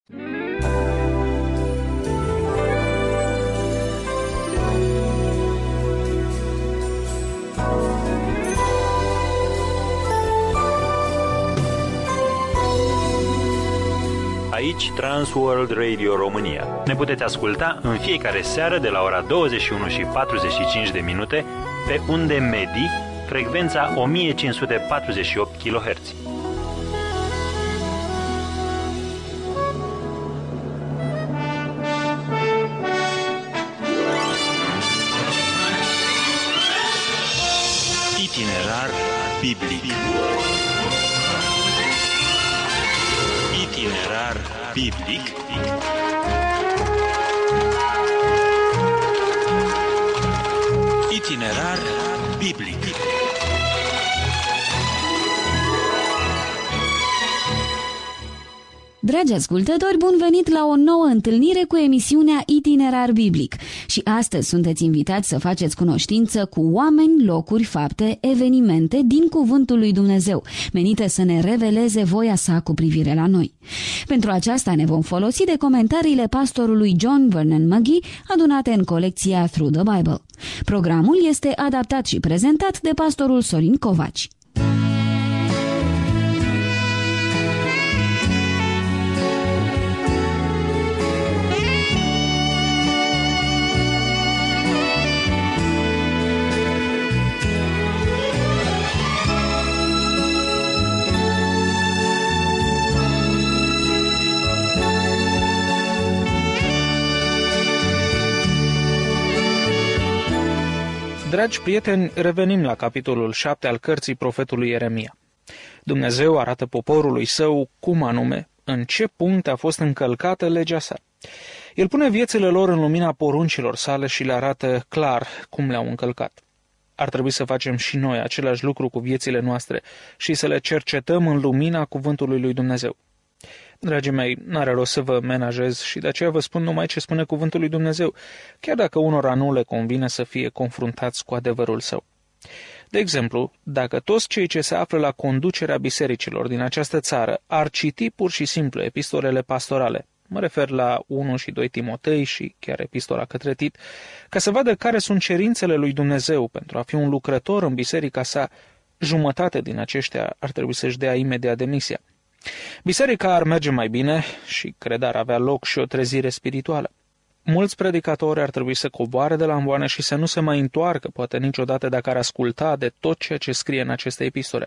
Aici Transworld Radio România. Ne puteți asculta în fiecare seară de la ora 21:45 pe unde medii, frecvența 1548 kHz. Itinerar biblic. Itinerar biblic. Itinerar biblic. Dragi ascultători, bun venit la o nouă întâlnire cu emisiunea Itinerar Biblic. Și astăzi sunteți invitați să faceți cunoștință cu oameni, locuri, fapte, evenimente din Cuvântul lui Dumnezeu, menite să ne reveleze voia sa cu privire la noi. Pentru aceasta ne vom folosi de comentariile pastorului John Vernon McGee, adunate în colecția Through the Bible. Programul este adaptat și prezentat de pastorul Sorin Covaci. Dragi prieteni, revenim la capitolul 7 al cărții profetului Ieremia. Dumnezeu arată poporului său cum anume, în ce punct a fost încălcată legea sa. El pune viețile lor în lumina poruncilor sale și le arată clar cum le-au încălcat. Ar trebui să facem și noi același lucru cu viețile noastre și să le cercetăm în lumina cuvântului lui Dumnezeu. Dragii mei, n-are rost să vă menajez și de aceea vă spun numai ce spune cuvântul lui Dumnezeu, chiar dacă unora nu le convine să fie confruntați cu adevărul său. De exemplu, dacă toți cei ce se află la conducerea bisericilor din această țară ar citi pur și simplu epistolele pastorale, mă refer la 1 și 2 Timotei și chiar epistola către Tit, ca să vadă care sunt cerințele lui Dumnezeu pentru a fi un lucrător în biserica sa, jumătate din aceștia ar trebui să-și dea imediat demisia. Biserica ar merge mai bine și, cred, ar avea loc și o trezire spirituală. Mulți predicatori ar trebui să coboare de la amboane și să nu se mai întoarcă, poate niciodată, dacă ar asculta de tot ceea ce scrie în aceste epistole.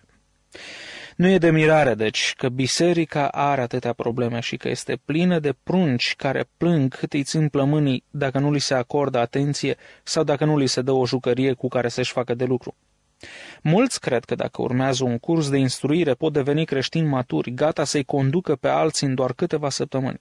Nu e de mirare, deci, că biserica are atâtea probleme și că este plină de prunci care plâng cât îi țin plămânii dacă nu li se acordă atenție sau dacă nu li se dă o jucărie cu care să-și facă de lucru. Mulți cred că dacă urmează un curs de instruire pot deveni creștini maturi, gata să-i conducă pe alții în doar câteva săptămâni.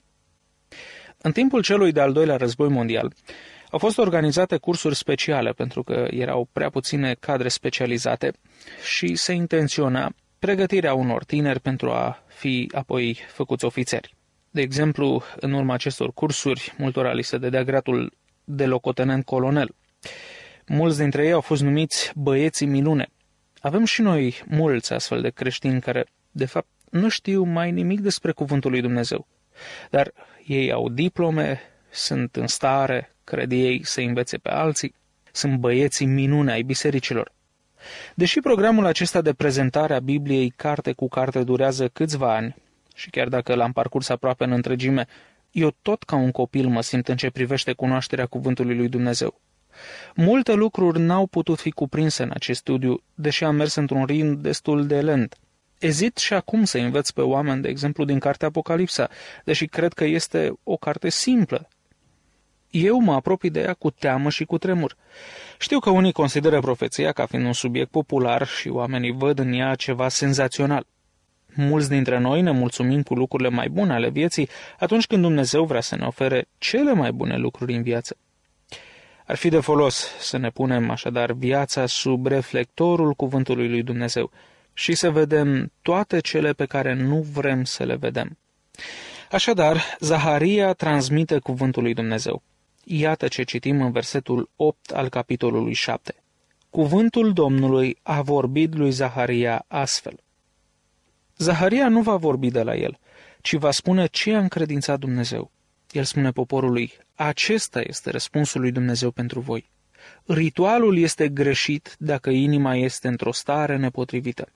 În timpul celui de-al doilea război mondial, au fost organizate cursuri speciale pentru că erau prea puține cadre specializate și se intenționa pregătirea unor tineri pentru a fi apoi făcuți ofițeri. De exemplu, în urma acestor cursuri, multora li se dădea gradul de locotenent colonel. Mulți dintre ei au fost numiți băieții minune. Avem și noi mulți astfel de creștini care, de fapt, nu știu mai nimic despre cuvântul lui Dumnezeu. Dar ei au diplome, sunt în stare, cred ei, să învețe pe alții, sunt băieții minune ai bisericilor. Deși programul acesta de prezentare a Bibliei carte cu carte durează câțiva ani, și chiar dacă l-am parcurs aproape în întregime, eu tot ca un copil mă simt în ce privește cunoașterea cuvântului lui Dumnezeu. Multe lucruri n-au putut fi cuprinse în acest studiu, deși am mers într-un ritm destul de lent. Ezit și acum să învăț pe oameni, de exemplu, din cartea Apocalipsa, deși cred că este o carte simplă. Eu mă apropii de ea cu teamă și cu tremur. Știu că unii consideră profeția ca fiind un subiect popular și oamenii văd în ea ceva senzațional. Mulți dintre noi ne mulțumim cu lucrurile mai bune ale vieții atunci când Dumnezeu vrea să ne ofere cele mai bune lucruri în viață. Ar fi de folos să ne punem așadar viața sub reflectorul cuvântului lui Dumnezeu și să vedem toate cele pe care nu vrem să le vedem. Așadar, Zaharia transmite cuvântul lui Dumnezeu. Iată ce citim în versetul 8 al capitolului 7. Cuvântul Domnului a vorbit lui Zaharia astfel. Zaharia nu va vorbi de la el, ci va spune ce a încredințat Dumnezeu. El spune poporului, acesta este răspunsul lui Dumnezeu pentru voi. Ritualul este greșit dacă inima este într-o stare nepotrivită.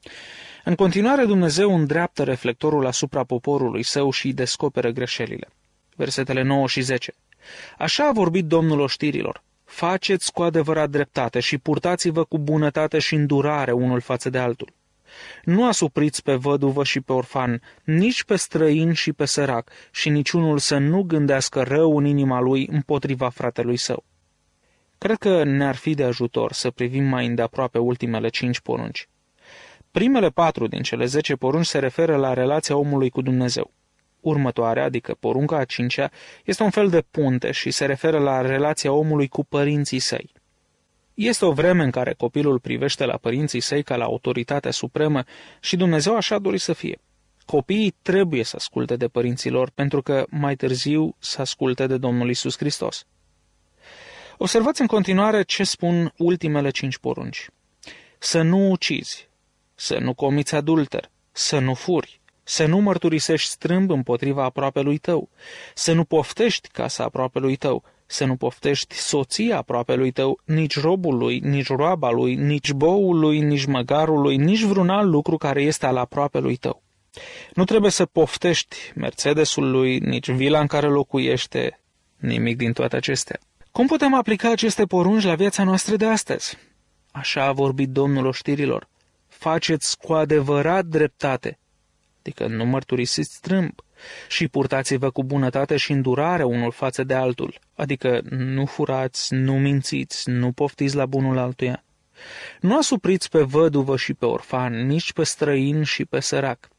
În continuare, Dumnezeu îndreaptă reflectorul asupra poporului său și descoperă greșelile. Versetele 9 și 10. Așa a vorbit Domnul oștirilor. Faceți cu adevărat dreptate și purtați-vă cu bunătate și îndurare unul față de altul. Nu asupriți pe văduvă și pe orfan, nici pe străin și pe sărac, și niciunul să nu gândească rău în inima lui împotriva fratelui său. Cred că ne-ar fi de ajutor să privim mai îndeaproape ultimele 5 porunci. Primele 4 din cele 10 porunci se referă la relația omului cu Dumnezeu. Următoarea, adică porunca a 5-a, este un fel de punte și se referă la relația omului cu părinții săi. Este o vreme în care copilul privește la părinții săi ca la autoritatea supremă și Dumnezeu așa a dorit să fie. Copiii trebuie să asculte de părinții lor pentru că mai târziu să asculte de Domnul Iisus Hristos. Observați în continuare ce spun ultimele 5 porunci. Să nu ucizi, să nu comiți adulter, să nu furi, să nu mărturisești strâmb împotriva aproapelui tău, să nu poftești casa aproapelui tău, să nu poftești soția aproapelui tău, nici robul lui, nici roaba lui, nici boul lui, nici măgarul lui, nici vreun alt lucru care este al aproapelui tău. Nu trebuie să poftești Mercedesul lui, nici vila în care locuiește, nimic din toate acestea. Cum putem aplica aceste porunci la viața noastră de astăzi? Așa a vorbit Domnul oștirilor. Faceți cu adevărat dreptate, adică nu mărturisiți strâmb, și purtați-vă cu bunătate și îndurare unul față de altul, adică nu furați, nu mințiți, nu poftiți la bunul altuia. Nu asupriți pe văduvă și pe orfan, nici pe străin și pe sărac.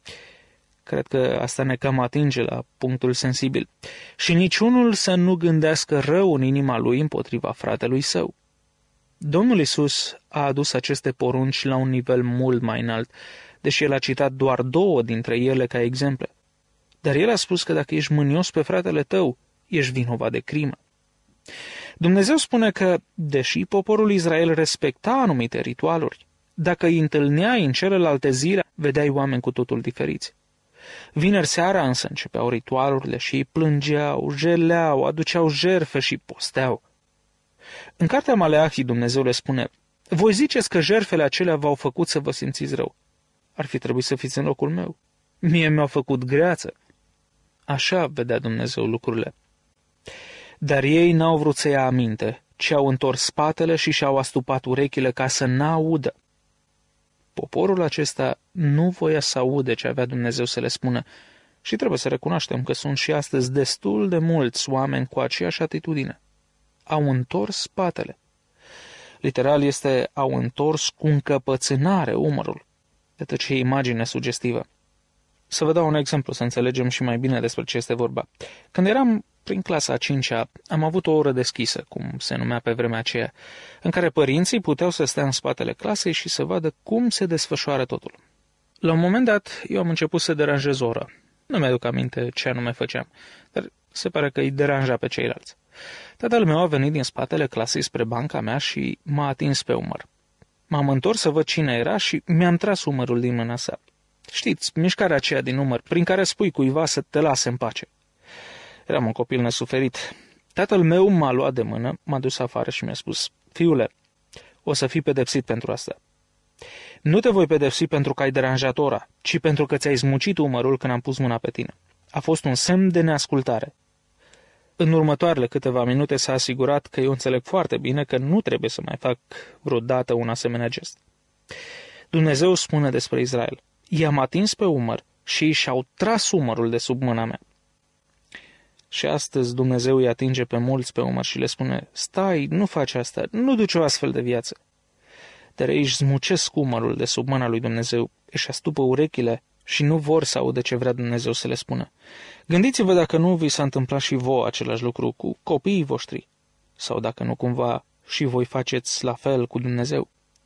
Cred că asta ne cam atinge la punctul sensibil. Și niciunul să nu gândească rău în inima lui împotriva fratelui său. Domnul Iisus a adus aceste porunci la un nivel mult mai înalt, deși el a citat doar 2 dintre ele ca exemple. Dar el a spus că dacă ești mânios pe fratele tău, ești vinovat de crimă. Dumnezeu spune că, deși poporul Israel respecta anumite ritualuri, dacă îi întâlneai în celelalte zile, vedeai oameni cu totul diferiți. Vineri seara însă începeau ritualurile și ei plângeau, jeleau, aduceau jertfe și posteau. În cartea Maleahii Dumnezeu le spune, voi ziceți că jertfele acelea v-au făcut să vă simțiți rău. Ar fi trebuit să fiți în locul meu. Mie mi-au făcut greață. Așa vedea Dumnezeu lucrurile. Dar ei n-au vrut să ia aminte, ci au întors spatele și și-au astupat urechile ca să n-audă. Poporul acesta nu voia să aude ce avea Dumnezeu să le spună și trebuie să recunoaștem că sunt și astăzi destul de mulți oameni cu aceeași atitudine. Au întors spatele. Literal este au întors cu încăpățânare umărul. Iată ce imagine sugestivă. Să vă dau un exemplu să înțelegem și mai bine despre ce este vorba. Când eram prin clasa a 5-a, am avut o oră deschisă, cum se numea pe vremea aceea, în care părinții puteau să stea în spatele clasei și să vadă cum se desfășoară totul. La un moment dat, eu am început să deranjez o oră. Nu mi-aduc aminte ce anume făceam, dar se pare că îi deranja pe ceilalți. Tatăl meu a venit din spatele clasei spre banca mea și m-a atins pe umăr. M-am întors să văd cine era și mi-am tras umărul din mâna sa. Știți, mișcarea aceea din umăr, prin care spui cuiva să te lase în pace. Eram un copil nesuferit. Tatăl meu m-a luat de mână, m-a dus afară și mi-a spus, fiule, o să fii pedepsit pentru asta. Nu te voi pedepsi pentru că ai deranjat ora, ci pentru că ți-ai smucit umărul când am pus mâna pe tine. A fost un semn de neascultare. În următoarele câteva minute s-a asigurat că eu înțeleg foarte bine că nu trebuie să mai fac vreodată un asemenea gest. Dumnezeu spune despre Israel, i-am atins pe umăr și ei și-au tras umărul de sub mâna mea. Și astăzi Dumnezeu îi atinge pe mulți pe umăr și le spune, stai, nu faci asta, nu duci o astfel de viață. Dar ei își zmucesc umărul de sub mâna lui Dumnezeu, își astupă urechile și nu vor să audă ce vrea Dumnezeu să le spună. Gândiți-vă dacă nu vi s-a întâmplat și vouă același lucru cu copiii voștri, sau dacă nu cumva și voi faceți la fel cu Dumnezeu.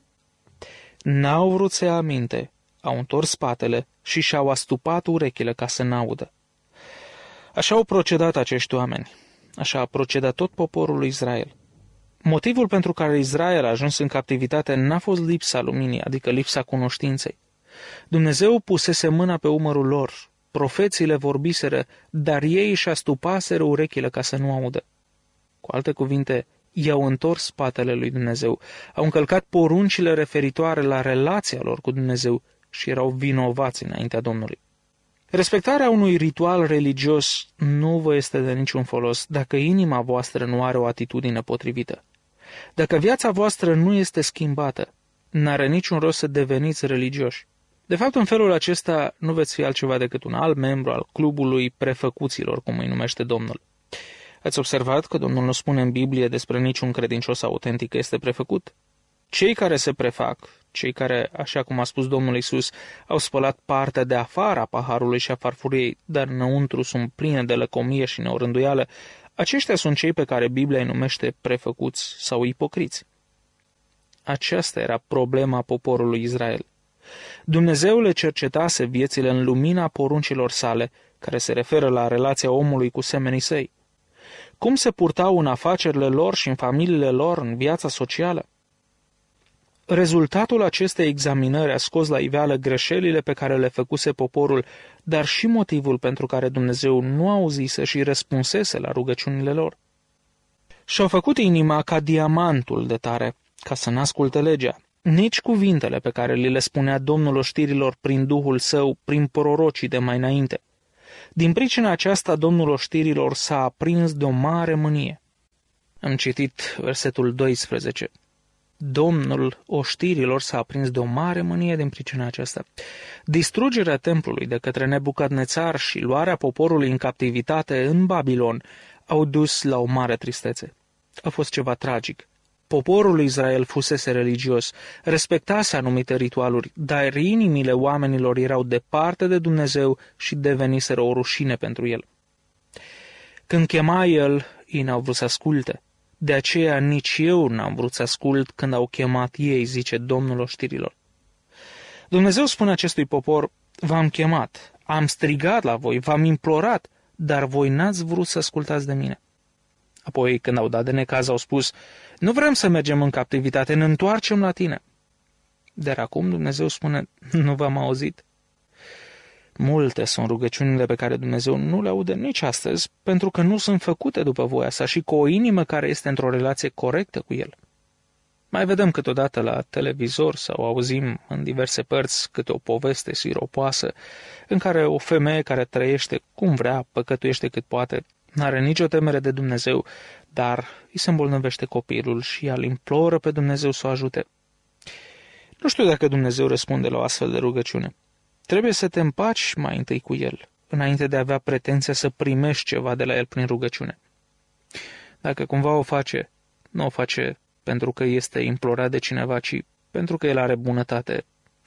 N-au vrut să ia aminte, au întors spatele și și-au astupat urechile ca să n-audă. Așa au procedat acești oameni, așa a procedat tot poporul lui Israel. Motivul pentru care Israel a ajuns în captivitate n-a fost lipsa luminii, adică lipsa cunoștinței. Dumnezeu pusese mâna pe umărul lor, profeții le vorbiseră, dar ei își astupaseră urechile ca să nu audă. Cu alte cuvinte, i-au întors spatele lui Dumnezeu, au încălcat poruncile referitoare la relația lor cu Dumnezeu și erau vinovați înaintea Domnului. Respectarea unui ritual religios nu vă este de niciun folos dacă inima voastră nu are o atitudine potrivită. Dacă viața voastră nu este schimbată, n-are niciun rost să deveniți religioși. De fapt, în felul acesta nu veți fi altceva decât un alt membru al clubului prefăcuților, cum îi numește Domnul. Ați observat că Domnul nu spune în Biblie despre niciun credincios autentic că este prefăcut? Cei care se prefac, cei care, așa cum a spus Domnul Iisus, au spălat partea de afară a paharului și a farfuriei, dar înăuntru sunt pline de lăcomie și neorânduială, aceștia sunt cei pe care Biblia îi numește prefăcuți sau ipocriți. Aceasta era problema poporului Israel. Dumnezeu le cercetase viețile în lumina poruncilor sale, care se referă la relația omului cu semenii săi. Cum se purtau în afacerile lor și în familiile lor, în viața socială? Rezultatul acestei examinări a scos la iveală greșelile pe care le făcuse poporul, dar și motivul pentru care Dumnezeu nu auzise și răspunsese la rugăciunile lor. Și-au făcut inima ca diamantul de tare, ca să n-asculte legea. Nici cuvintele pe care li le spunea Domnul oștirilor prin Duhul Său, prin prorocii de mai înainte. Din pricina aceasta, Domnul oștirilor s-a aprins de o mare mânie. Am citit versetul 12. Domnul oștirilor s-a aprins de o mare mânie din pricina aceasta. Distrugerea templului de către Nebucadnețar și luarea poporului în captivitate în Babilon au dus la o mare tristețe. A fost ceva tragic. Poporul Israel fusese religios, respectase anumite ritualuri, dar inimile oamenilor erau departe de Dumnezeu și deveniseră o rușine pentru el. Când chema el, ei n-au vrut să asculte. De aceea nici eu n-am vrut să ascult când au chemat ei, zice Domnul oștirilor. Dumnezeu spune acestui popor, v-am chemat, am strigat la voi, v-am implorat, dar voi n-ați vrut să ascultați de mine. Apoi, când au dat de necaz, au spus, nu vrem să mergem în captivitate, ne întoarcem la tine. Dar acum Dumnezeu spune, nu v-am auzit. Multe sunt rugăciunile pe care Dumnezeu nu le aude nici astăzi, pentru că nu sunt făcute după voia sa și cu o inimă care este într-o relație corectă cu el. Mai vedem câteodată la televizor sau auzim în diverse părți câte o poveste siropoasă în care o femeie care trăiește cum vrea, păcătuiește cât poate, n-are nicio temere de Dumnezeu, dar îi se îmbolnăvește copilul și ea îl imploră pe Dumnezeu să o ajute. Nu știu dacă Dumnezeu răspunde la o astfel de rugăciune. Trebuie să te împaci mai întâi cu el, înainte de a avea pretenția să primești ceva de la el prin rugăciune. Dacă cumva o face, nu o face pentru că este implorat de cineva, ci pentru că el are bunătate.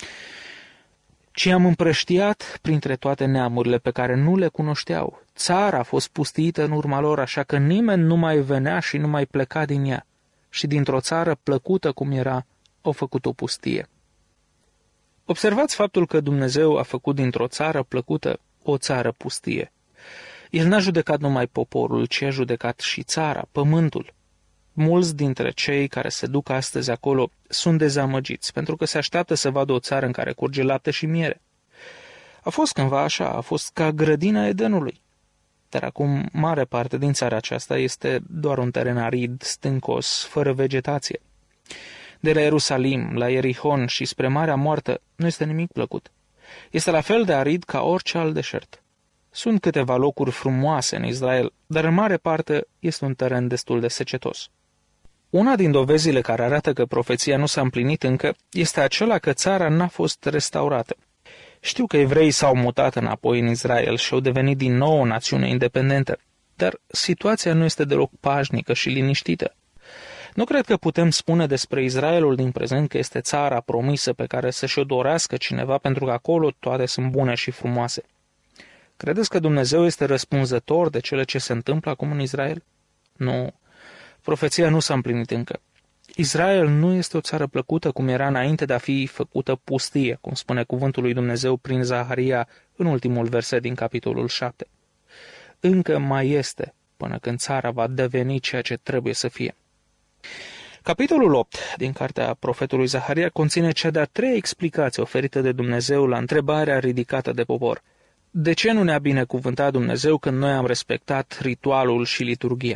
Ci am împrăștiat printre toate neamurile pe care nu le cunoșteau. Țara a fost pustită în urma lor, așa că nimeni nu mai venea și nu mai pleca din ea. Și dintr-o țară plăcută cum era, au făcut o pustie. Observați faptul că Dumnezeu a făcut dintr-o țară plăcută o țară pustie. El n-a judecat numai poporul, ci a judecat și țara, pământul. Mulți dintre cei care se duc astăzi acolo sunt dezamăgiți, pentru că se așteaptă să vadă o țară în care curge lapte și miere. A fost cândva așa, a fost ca grădina Edenului. Dar acum mare parte din țara aceasta este doar un teren arid, stâncos, fără vegetație. De la Ierusalim, la Ierihon și spre Marea Moartă nu este nimic plăcut. Este la fel de arid ca orice alt deșert. Sunt câteva locuri frumoase în Israel, dar în mare parte este un teren destul de secetos. Una din dovezile care arată că profeția nu s-a împlinit încă este acela că țara n-a fost restaurată. Știu că evreii s-au mutat înapoi în Israel și au devenit din nou o națiune independentă, dar situația nu este deloc pașnică și liniștită. Nu cred că putem spune despre Israelul din prezent că este țara promisă pe care să și-o dorească cineva, pentru că acolo toate sunt bune și frumoase. Credeți că Dumnezeu este răspunzător de cele ce se întâmplă acum în Israel? Nu. Profeția nu s-a împlinit încă. Israel nu este o țară plăcută cum era înainte de a fi făcută pustie, cum spune cuvântul lui Dumnezeu prin Zaharia în ultimul verset din capitolul 7. Încă mai este până când țara va deveni ceea ce trebuie să fie. Capitolul 8 din cartea profetului Zaharia conține cea de-a treia explicație oferită de Dumnezeu la întrebarea ridicată de popor. De ce nu ne-a binecuvântat Dumnezeu când noi am respectat ritualul și liturghia?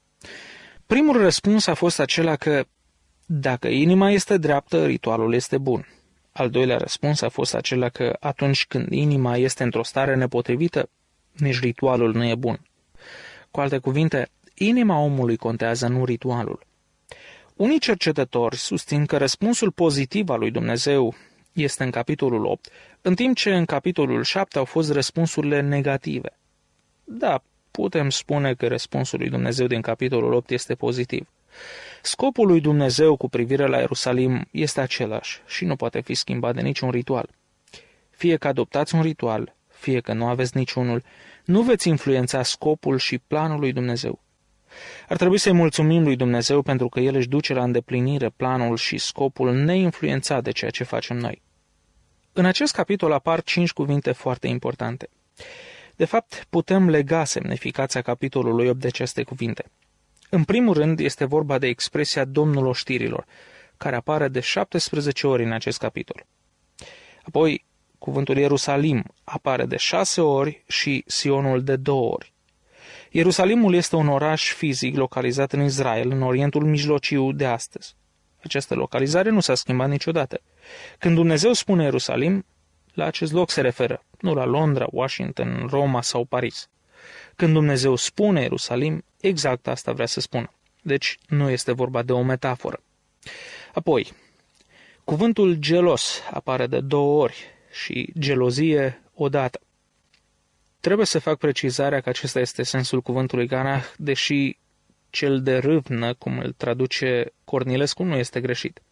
Primul răspuns a fost acela că dacă inima este dreaptă, ritualul este bun. Al doilea răspuns a fost acela că atunci când inima este într-o stare nepotrivită, nici ritualul nu e bun. Cu alte cuvinte, inima omului contează, nu ritualul. Unii cercetători susțin că răspunsul pozitiv al lui Dumnezeu este în capitolul 8, în timp ce în capitolul 7 au fost răspunsurile negative. Da, putem spune că răspunsul lui Dumnezeu din capitolul 8 este pozitiv. Scopul lui Dumnezeu cu privire la Ierusalim este același și nu poate fi schimbat de niciun ritual. Fie că adoptați un ritual, fie că nu aveți niciunul, nu veți influența scopul și planul lui Dumnezeu. Ar trebui să-i mulțumim lui Dumnezeu pentru că El își duce la îndeplinire planul și scopul neinfluențat de ceea ce facem noi. În acest capitol apar 5 cuvinte foarte importante. De fapt, putem lega semnificația capitolului 8 de aceste cuvinte. În primul rând, este vorba de expresia Domnul oștirilor, care apare de 17 ori în acest capitol. Apoi, cuvântul Ierusalim apare de 6 ori și Sionul de 2 ori. Ierusalimul este un oraș fizic localizat în Israel, în Orientul Mijlociu de astăzi. Această localizare nu s-a schimbat niciodată. Când Dumnezeu spune Ierusalim, la acest loc se referă, nu la Londra, Washington, Roma sau Paris. Când Dumnezeu spune Ierusalim, exact asta vrea să spună. Deci nu este vorba de o metaforă. Apoi, cuvântul gelos apare de 2 ori și gelozie odată. Trebuie să fac precizarea că acesta este sensul cuvântului ganah, deși cel de râvnă, cum îl traduce Cornilescu, nu este greșit.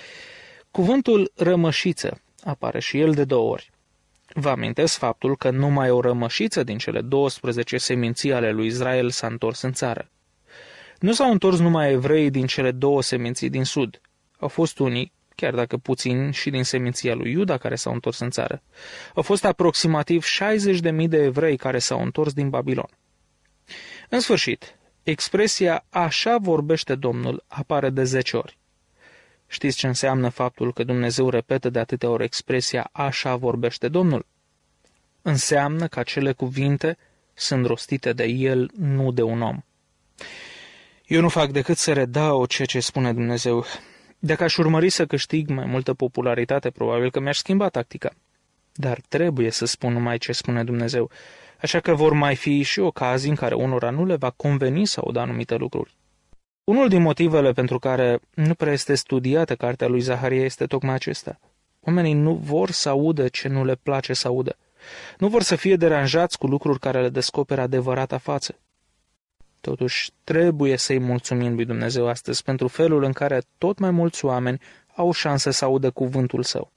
Cuvântul rămășiță apare și el de 2 ori. Vă amintesc faptul că numai o rămășiță din cele 12 seminții ale lui Israel s-a întors în țară. Nu s-au întors numai evreii din cele 2 seminții din sud. Au fost unii, chiar dacă puțini, și din seminția lui Iuda care s-au întors în țară. Au fost aproximativ 60.000 de evrei care s-au întors din Babilon. În sfârșit, expresia așa vorbește Domnul apare de 10 ori. Știți ce înseamnă faptul că Dumnezeu repetă de atâtea ori expresia așa vorbește Domnul? Înseamnă că acele cuvinte sunt rostite de El, nu de un om. Eu nu fac decât să redau ceea ce spune Dumnezeu. Dacă aș urmări să câștig mai multă popularitate, probabil că mi-aș schimba tactica. Dar trebuie să spun numai ce spune Dumnezeu, așa că vor mai fi și ocazii în care unora nu le va conveni să audă anumite lucruri. Unul din motivele pentru care nu prea este studiată cartea lui Zaharia este tocmai acesta. Oamenii nu vor să audă ce nu le place să audă. Nu vor să fie deranjați cu lucruri care le descoperă adevărata față. Totuși, trebuie să-i mulțumim lui Dumnezeu astăzi pentru felul în care tot mai mulți oameni au șansă să audă cuvântul Său.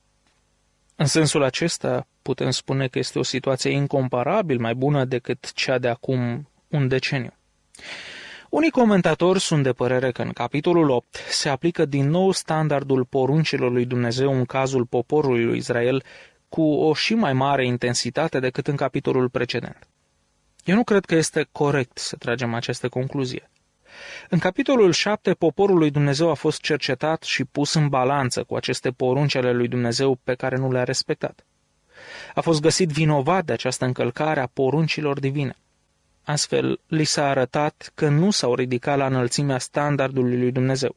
În sensul acesta, putem spune că este o situație incomparabil mai bună decât cea de acum un deceniu. Unii comentatori sunt de părere că în capitolul 8 se aplică din nou standardul poruncilor lui Dumnezeu în cazul poporului lui Israel cu o și mai mare intensitate decât în capitolul precedent. Eu nu cred că este corect să tragem această concluzie. În capitolul 7, poporul lui Dumnezeu a fost cercetat și pus în balanță cu aceste porunci ale lui Dumnezeu pe care nu le-a respectat. A fost găsit vinovat de această încălcare a poruncilor divine. Astfel, li s-a arătat că nu s-au ridicat la înălțimea standardului lui Dumnezeu.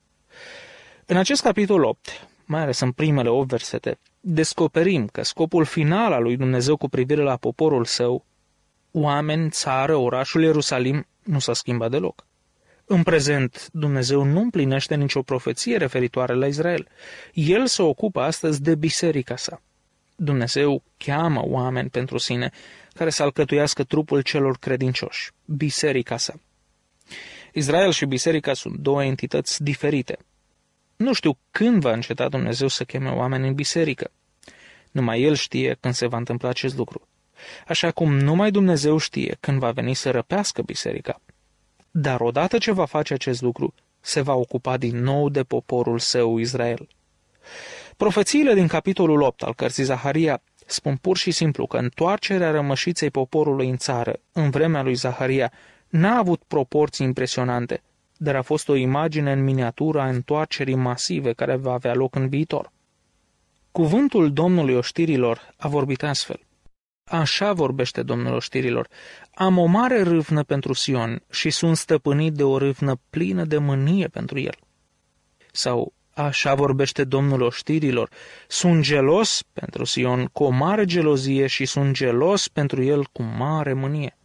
În acest capitol 8, mai ales în primele 8 versete, descoperim că scopul final al lui Dumnezeu cu privire la poporul său, oameni, țară, orașul Ierusalim, nu s-a schimbat deloc. În prezent, Dumnezeu nu împlinește nicio profeție referitoare la Israel. El se ocupă astăzi de biserica sa. Dumnezeu cheamă oameni pentru sine care să alcătuiască trupul celor credincioși, biserica sa. Israel și biserica sunt 2 entități diferite. Nu știu când va înceta Dumnezeu să cheme oameni în biserică. Numai El știe când se va întâmpla acest lucru. Așa cum numai Dumnezeu știe când va veni să răpească biserica. Dar odată ce va face acest lucru, se va ocupa din nou de poporul său Israel. Profețiile din capitolul 8 al cărții Zaharia spun pur și simplu că întoarcerea rămășiței poporului în țară, în vremea lui Zaharia, n-a avut proporții impresionante, dar a fost o imagine în miniatură a întoarcerii masive care va avea loc în viitor. Cuvântul Domnului oștirilor a vorbit astfel. Așa vorbește Domnul oștirilor: am o mare râvnă pentru Sion și sunt stăpânit de o râvnă plină de mânie pentru el. Sau, așa vorbește Domnul oștirilor: sunt gelos pentru Sion cu o mare gelozie și sunt gelos pentru el cu mare mânie.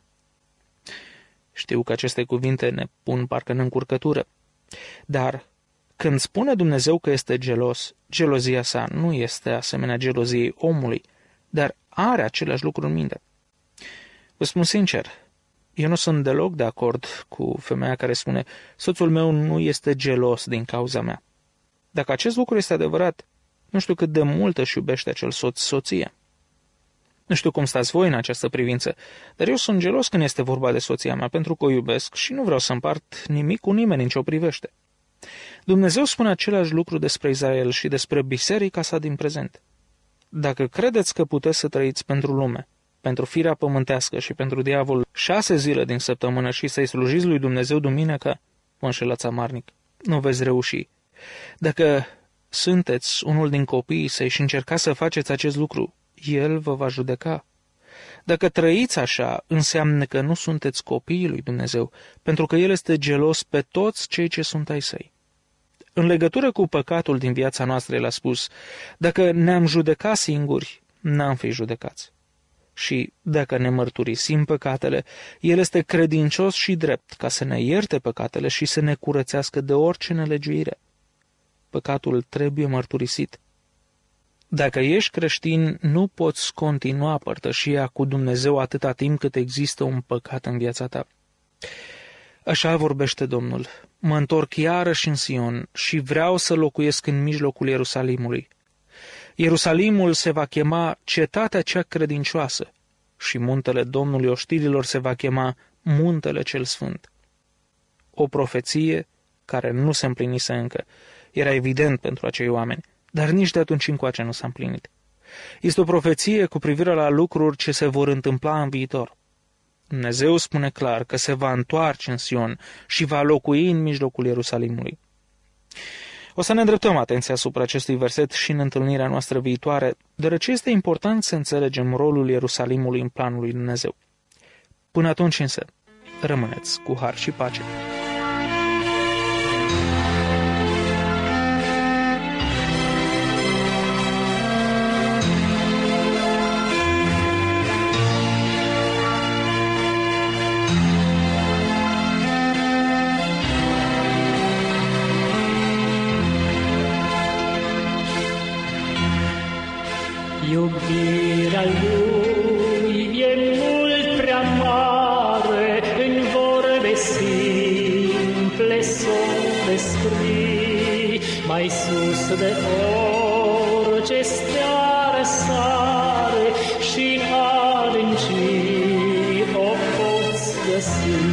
Știu că aceste cuvinte ne pun parcă în încurcătură, dar când spune Dumnezeu că este gelos, gelozia sa nu este asemenea geloziei omului, dar are același lucru în minte. Vă spun sincer, eu nu sunt deloc de acord cu femeia care spune: soțul meu nu este gelos din cauza mea. Dacă acest lucru este adevărat, nu știu cât de mult își iubește acel soț soție. Nu știu cum stați voi în această privință, dar eu sunt gelos când este vorba de soția mea, pentru că o iubesc și nu vreau să împart nimic cu nimeni în ce o privește. Dumnezeu spune același lucru despre Israel și despre biserica sa din prezent. Dacă credeți că puteți să trăiți pentru lume, pentru firea pământească și pentru diavol 6 zile din săptămână și să-i slujiți lui Dumnezeu duminică, vă înșelați amarnic. Nu veți reuși. Dacă sunteți unul din copiii săi și încercați să faceți acest lucru, el vă va judeca. Dacă trăiți așa, înseamnă că nu sunteți copiii lui Dumnezeu, pentru că el este gelos pe toți cei ce sunt ai săi. În legătură cu păcatul din viața noastră, el a spus: dacă ne-am judecat singuri, n-am fi judecați. Și dacă ne mărturisim păcatele, el este credincios și drept ca să ne ierte păcatele și să ne curățească de orice nelegiuire. Păcatul trebuie mărturisit. Dacă ești creștin, nu poți continua părtășia cu Dumnezeu atâta timp cât există un păcat în viața ta. Așa vorbește Domnul: mă întorc iarăși în Sion și vreau să locuiesc în mijlocul Ierusalimului. Ierusalimul se va chema Cetatea cea credincioasă și muntele Domnului oștirilor se va chema Muntele cel Sfânt. O profeție care nu se împlinise încă. Era evident pentru acei oameni, dar nici de atunci încoace nu s-a împlinit. Este o profeție cu privire la lucruri ce se vor întâmpla în viitor. Dumnezeu spune clar că se va întoarce în Sion și va locui în mijlocul Ierusalimului. O să ne îndreptăm atenția asupra acestui verset și în întâlnirea noastră viitoare, deoarece este important să înțelegem rolul Ierusalimului în planul lui Dumnezeu. Până atunci însă, rămâneți cu har și pace. Iubirea lui e mult prea mare, în vorbe simple s-o descrii, mai sus de orice stea răsare și în adâncii o poți găsi.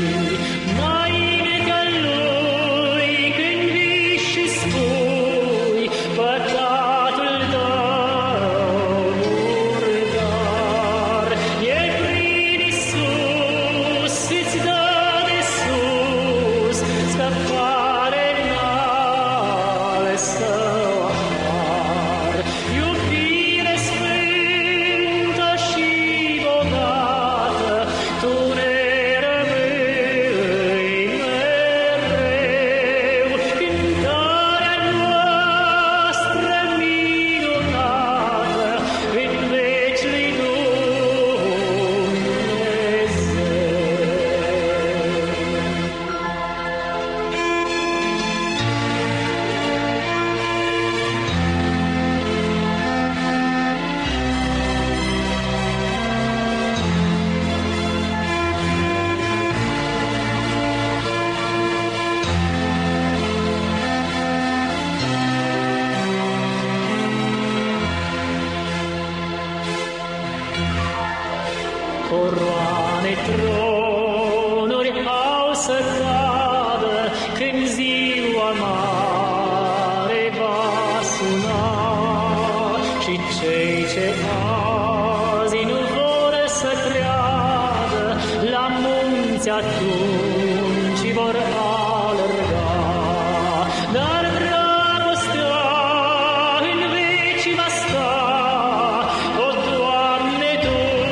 Coroane, tronuri au să cadă când ziua mare va suna și cei ce azi nu vor să creadă la munți atunci vor alerga, dar dragostea în veci va sta, o Doamne, Tu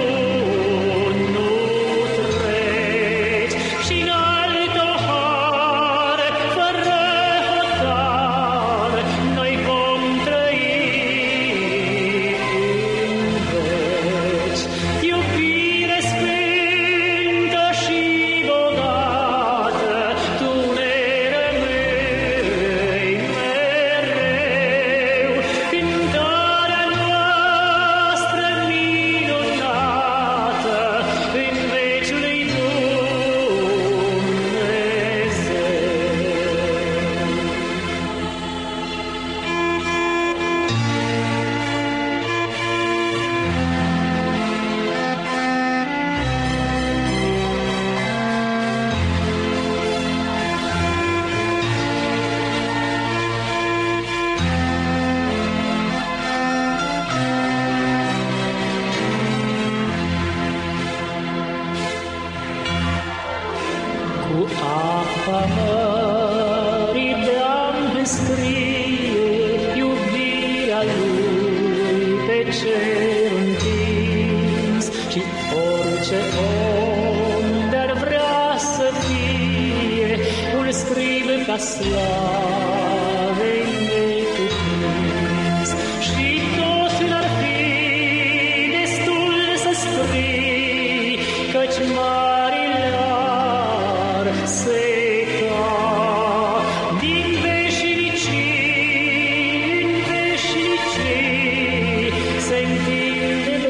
cu apa mării de-am scrie iubirea lui pe cer întins și orice om de-ar vrea să fie un scrib ca slavei necuprins și tot n-ar fi destul să scrii căci marile ar seca din veșnicii în veșnicii se întinde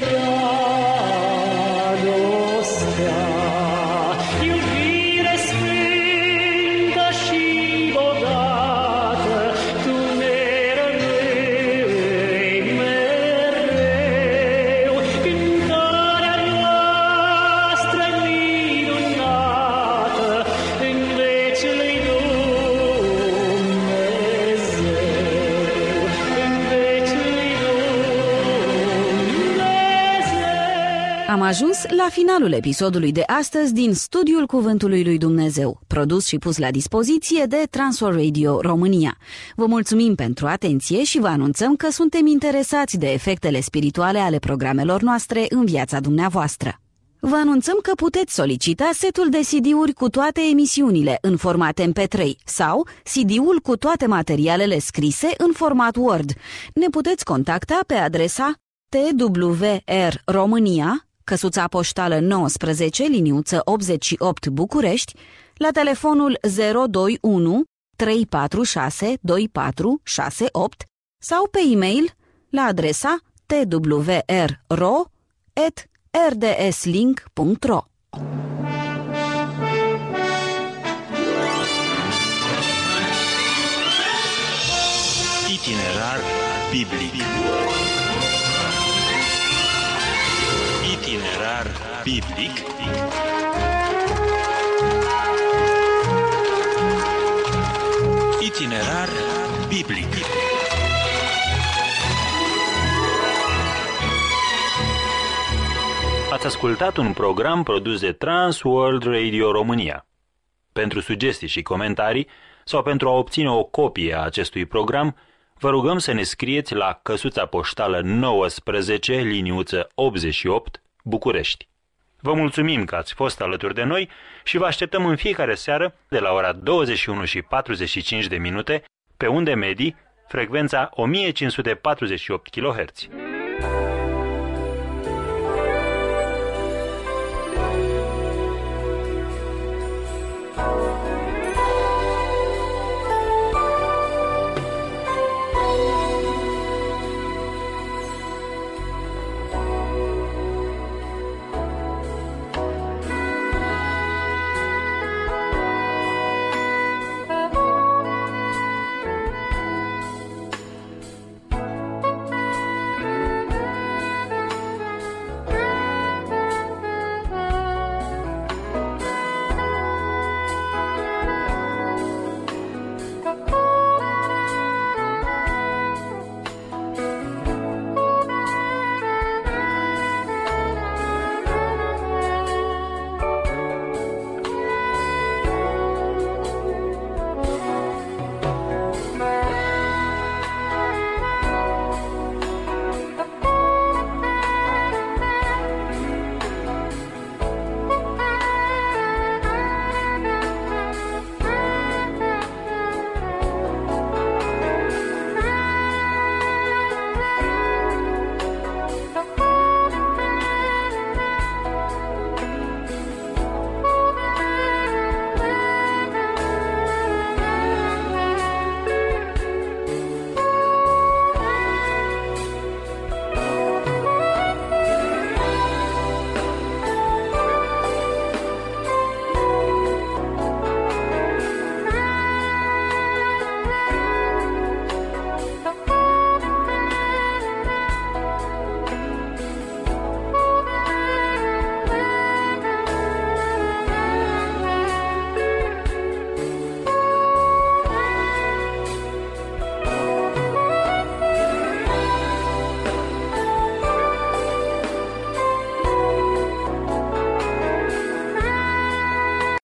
dragostea. Iubire sfântă și bogată, tu ne rămâi mereu, cântarea noastră minunată în veciul lui Dumnezeu, în veciul lui Dumnezeu. Am ajuns la finalul episodului de astăzi din Studiul Cuvântului lui Dumnezeu, produs și pus la dispoziție de Transworld Radio România. Vă mulțumim pentru atenție și vă anunțăm că suntem interesați de efectele spirituale ale programelor noastre în viața dumneavoastră. Vă anunțăm că puteți solicita setul de CD-uri cu toate emisiunile în format MP3 sau CD-ul cu toate materialele scrise în format Word. Ne puteți contacta pe adresa TWR România, căsuța poștală 19, liniuță 88 București, la telefonul 021 346 2468 sau pe e-mail la adresa twrro@rdslink.ro. Itinerar biblic. Itinerar biblic. Itinerar biblic. Ați ascultat un program produs de Transworld Radio România. Pentru sugestii și comentarii sau pentru a obține o copie a acestui program, vă rugăm să ne scrieți la căsuța poștală 19, liniuță 88, București. Vă mulțumim că ați fost alături de noi și vă așteptăm în fiecare seară de la ora 21:45 de minute pe unde medii, frecvența 1548 kHz.